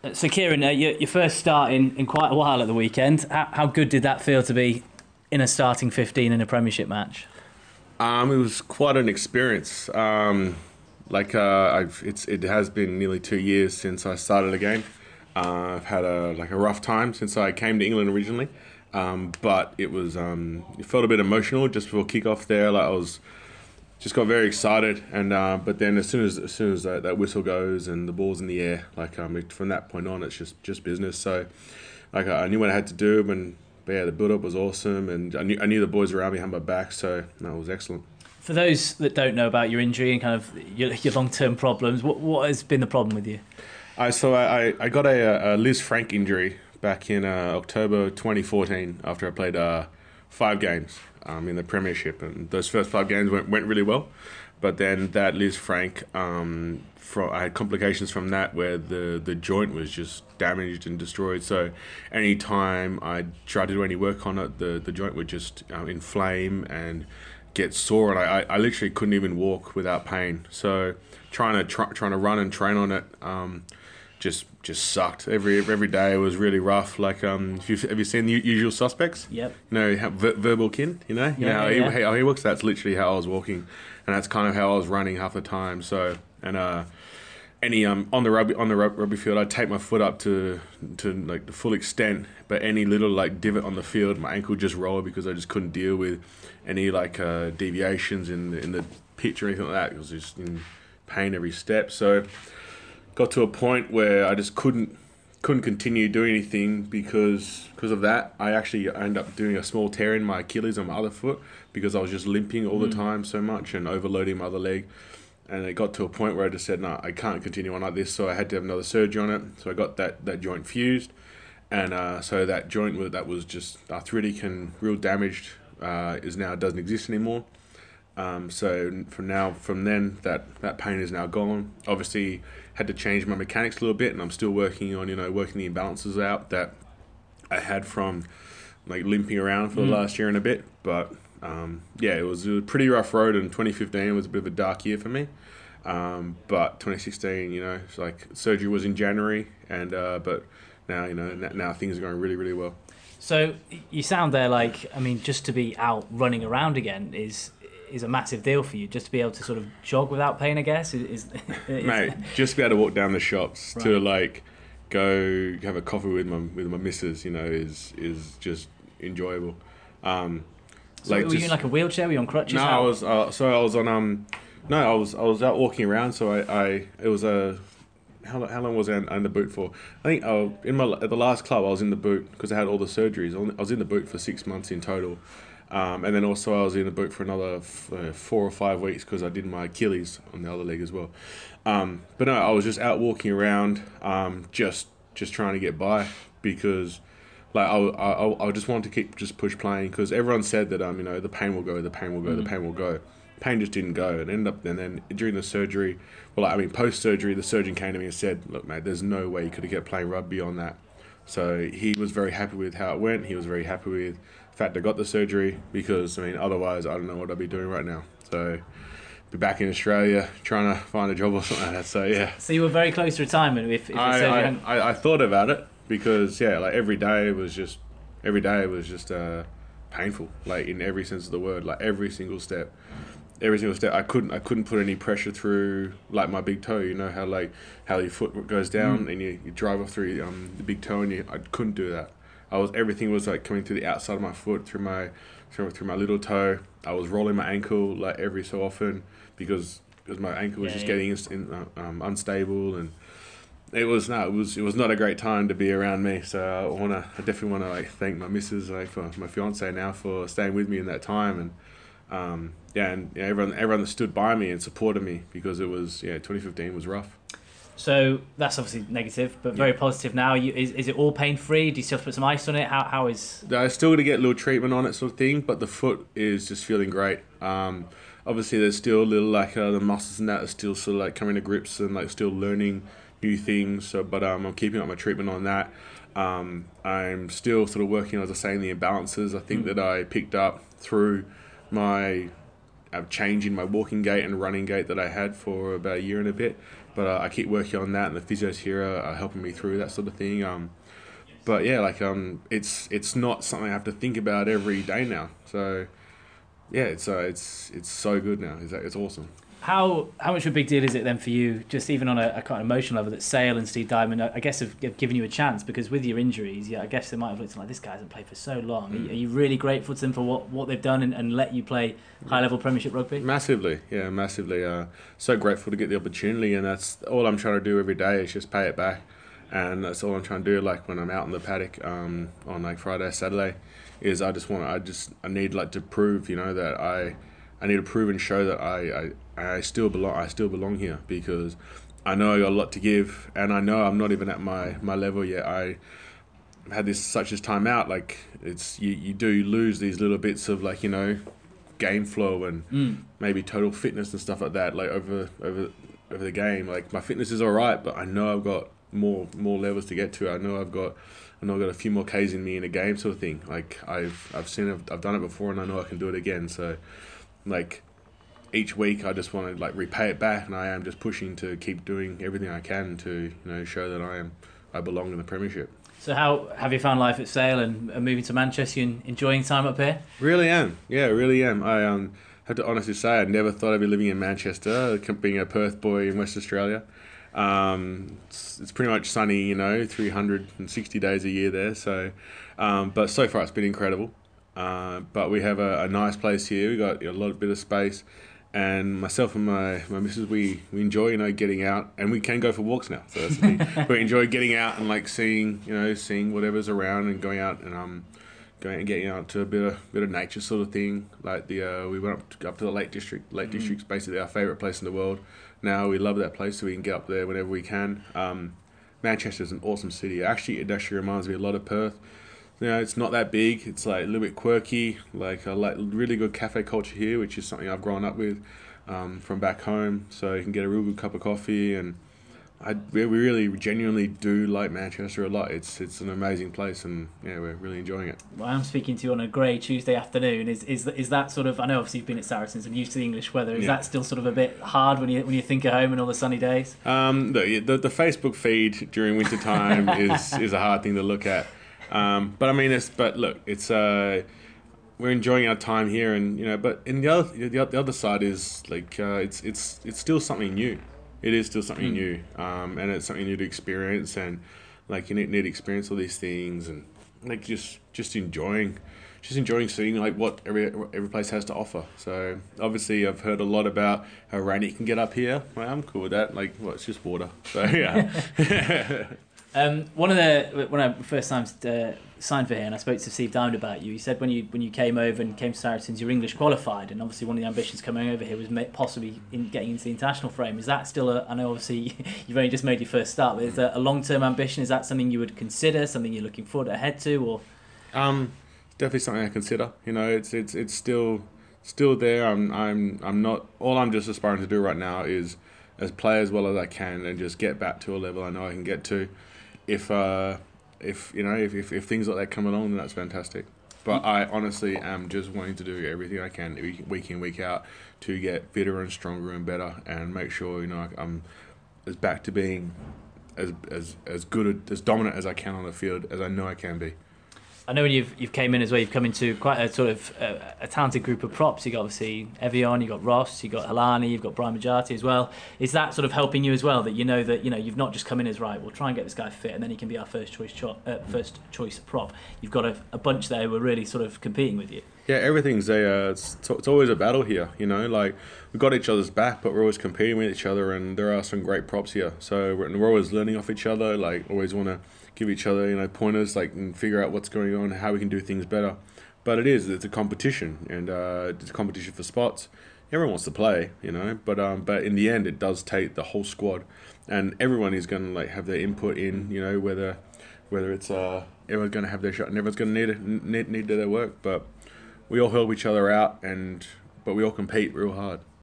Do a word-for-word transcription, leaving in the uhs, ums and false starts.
So, Kieran, uh, your, your first start in, in quite a while at the weekend. How, how good did that feel to be in a starting fifteen in a Premiership match? Um, it was quite an experience. Um, like uh, I've, it's it has been nearly two years since I started again. Uh, I've had a like a rough time since I came to England originally, um, but it was um, it felt a bit emotional just before kickoff there. Like I was just got very excited, and uh, but then as soon as as soon as that, that whistle goes and the ball's in the air, like um, it, from that point on, it's just just business. So like I knew what I had to do, and but yeah, the build up was awesome, and I knew I knew the boys around me had my back, so no, it was excellent. For those that don't know about your injury and kind of your, your long term problems, what what has been the problem with you? I so I, I got a, a Liz Frank injury back in uh, October twenty fourteen after I played uh, five games um, in the Premiership, and those first five games went, went really well. But then that Liz Frank, um, from, I had complications from that where the, the joint was just damaged and destroyed. So any time I tried to do any work on it, the, the joint would just um, inflame and get sore, and I, I literally couldn't even walk without pain. So trying to try, trying to run and train on it um, just just sucked. Every every day was really rough. Like um, if you've, have you seen The Usual Suspects? Yep. You know, how, ver- verbal kin. You know, you Yeah, know how, yeah, he, yeah. how he works. That's literally how I was walking, and that's kind of how I was running half the time. So and uh, any um on the rugby on the rug- rugby field, I'd take my foot up to to like the full extent, but any little like divot on the field, my ankle just rolled because I just couldn't deal with any like uh, deviations in the, in the pitch or anything like that. It was just in pain every step. So got to a point where I just couldn't couldn't continue doing anything because because of that. I actually ended up doing a small tear in my Achilles on my other foot because I was just limping all the time so much and overloading my other leg. And it got to a point where I just said, no, I can't continue on like this. So I had to have another surgery on it. So I got that, that joint fused. And uh, so that joint was- that was just arthritic and real damaged uh, is now doesn't exist anymore. Um, so from now, from then, that, that pain is now gone. Obviously, had to change my mechanics a little bit, and I'm still working on, you know, working the imbalances out that I had from like limping around for the last year and a bit. But um, yeah, it was a pretty rough road, and twenty fifteen was a bit of a dark year for me. Um, but twenty sixteen, you know, it's like surgery was in January, and uh, but now, you know, n- now things are going really, really well. So you sound there like, I mean, just to be out running around again is is a massive deal for you. Just to be able to sort of jog without pain, I guess, is... is, is Mate, just be able to walk down the shops to Right. like go have a coffee with my with my missus, you know, is is just enjoyable. Um, So were you in like a wheelchair? Were you on crutches? no, I How- was uh, so I was on um no, I was I was out walking around. So I, I it was a how lo- how long was I in, in the boot for? I think uh, in my at the last club I was in the boot because I had all the surgeries. I was in the boot for six months in total. Um, and then also I was in the boot for another f- uh, four or five weeks because I did my Achilles on the other leg as well. Um, but no, I was just out walking around, um, just just trying to get by because, like, I, I, I just wanted to keep just push playing because everyone said that um you know the pain will go, the pain will go, the pain will go. Pain just didn't go, and ended up and then during the surgery, well, I mean post surgery, the surgeon came to me and said, "Look, mate, there's no way you could have kept playing rugby on that." So he was very happy with how it went. He was very happy with the fact I got the surgery because, I mean, otherwise I don't know what I'd be doing right now. So be back in Australia trying to find a job or something like that. So yeah, So you were very close to retirement if, if the surgery I, I, hadn't... I, I thought about it because yeah, like every day was just every day was just uh, painful, like in every sense of the word, like every single step. Every single step, I couldn't, I couldn't put any pressure through, like my big toe. You know how like how your foot goes down and you, you drive off through um, the big toe, and you, I couldn't do that. I was everything was like coming through the outside of my foot, through my, through, through my little toe. I was rolling my ankle like every so often because because my ankle was Yeah, just yeah. getting inst- in, uh, um, unstable, and it was no, it was it was not a great time to be around me. So I wanna, I definitely wanna like thank my missus, like for my fiance now for staying with me in that time and. Um, yeah, and yeah, everyone everyone that stood by me and supported me because it was yeah twenty fifteen was rough. So that's obviously negative, but very positive now. You, is, is it all pain-free? Do you still have to put some ice on it? How How is... I still got to get a little treatment on it, sort of thing, but the foot is just feeling great. Um, obviously, there's still a little like uh, the muscles and that are still sort of like coming to grips and like still learning new things. So, but um, I'm keeping up my treatment on that. Um, I'm still sort of working, as I say, in the imbalances. I think that I picked up through my uh, change in my walking gait and running gait that I had for about a year and a bit. but uh, I keep working on that, and the physios here are, are helping me through that sort of thing. Um, but yeah, like um, it's it's not something I have to think about every day now. So yeah, it's uh, it's it's so good now. It's it's awesome. How how much of a big deal is it then for you, just even on a, a kind of emotional level, that Sale and Steve Diamond, I guess, have, have given you a chance? Because with your injuries, yeah, I guess they might have looked like, this guy hasn't played for so long. Mm. Are you really grateful to them for what, what they've done and, and let you play high-level Premiership rugby? Massively, yeah, massively. Uh, so grateful to get the opportunity, and that's all I'm trying to do every day is just pay it back. And that's all I'm trying to do, like when I'm out in the paddock um, on like Friday, Saturday, is I just want, I just, I need like to prove, you know, that I... I need to prove and show that I, I, I still belong. I still belong here because I know I got a lot to give, and I know I'm not even at my, my level yet. I had this such as time out. Like it's you, you do lose these little bits of like you know, game flow and mm. maybe total fitness and stuff like that. Like over over over the game. Like my fitness is all right, but I know I've got more more levels to get to. I know I've got. I know I've got a few more Ks in me in a game, sort of thing. Like I've I've seen it, I've done it before, and I know I can do it again. So. Like each week I just want to like repay it back, and I am just pushing to keep doing everything I can to you know show that I am I belong in the Premiership. So how have you found life at Sale and, and moving to Manchester and enjoying time up here? Really am, yeah, really am. I um have to honestly say I never thought I'd be living in Manchester, being a Perth boy in West Australia. Um, it's, it's pretty much sunny, you know, three hundred sixty days a year there. So, um, but so far it's been incredible. Uh, but we have a, a nice place here. We got a lot of bit of space, and myself and my, my missus, we, we enjoy you know getting out, and we can go for walks now. So that's the thing. We enjoy getting out and like seeing you know seeing whatever's around and going out and um going and getting out to a bit of bit of nature sort of thing. Like the uh, we went up to, up to the Lake District. Lake mm-hmm. District's basically our favourite place in the world. Now we love that place, so we can get up there whenever we can. Um, Manchester's an awesome city. Actually, it actually reminds me a lot of Perth. You know, it's not that big. It's like a little bit quirky. Like I like really good cafe culture here, which is something I've grown up with um, from back home. So you can get a real good cup of coffee, and I we really genuinely do like Manchester a lot. It's it's an amazing place, and yeah, we're really enjoying it. Well, I'm speaking to you on a grey Tuesday afternoon. Is is is that sort of? I know obviously you've been at Saracens and used to the English weather. Is yeah. that still sort of a bit hard when you when you think of home and all the sunny days? Um, the the, the Facebook feed during winter time is is a hard thing to look at. Um, but I mean, it's but look, it's uh, we're enjoying our time here, and you know, but in the other the, the other side is like uh, it's it's it's still something new. It is still something mm. new, um, and it's something new to experience, and like you need, need to experience all these things, and like just just enjoying, just enjoying seeing like what every every place has to offer. So obviously, I've heard a lot about how rainy it can get up here. Well, I'm cool with that. Like, well, it's just water. So yeah. Um, one of the when I first time uh, signed for here, and I spoke to Steve Diamond about you. He said when you when you came over and came to Saracens, you were English qualified, and obviously one of the ambitions coming over here was possibly in getting into the international frame. Is that still a? I know obviously you've only just made your first start, but is that a long term ambition? Is that something you would consider? Something you're looking forward ahead to, or? Um, definitely something I consider. You know, it's it's it's still still there. I'm I'm I'm not. All I'm just aspiring to do right now is as play as well as I can and just get back to a level I know I can get to. If uh, if you know if, if, if things like that come along, then that's fantastic. But I honestly am just wanting to do everything I can week in week out to get fitter and stronger and better, and make sure you know I'm as back to being as as as good as dominant as I can on the field as I know I can be. I know when you've you've came in as well, you've come into quite a sort of a, a talented group of props. You got obviously Evian, you got Ross, you got Halani, you've got Brian Majati as well. Is that sort of helping you as well? That you know that you know you've not just come in as right. We'll try and get this guy fit, and then he can be our first choice cho- uh, first choice prop. You've got a, a bunch there who are really sort of competing with you. Yeah, everything's a uh, it's, it's always a battle here. You know, like we've got each other's back, but we're always competing with each other, and there are some great props here. So we're, we're always learning off each other. Like always want to give each other, you know, pointers, like, and figure out what's going on, how we can do things better. But it is, it's a competition, and uh, it's a competition for spots. Everyone wants to play, you know, but um, but in the end, it does take the whole squad, and everyone is going to like have their input in, you know, whether whether it's uh, everyone's going to have their shot, and everyone's going to need it, need need their work. But we all help each other out, and but we all compete real hard.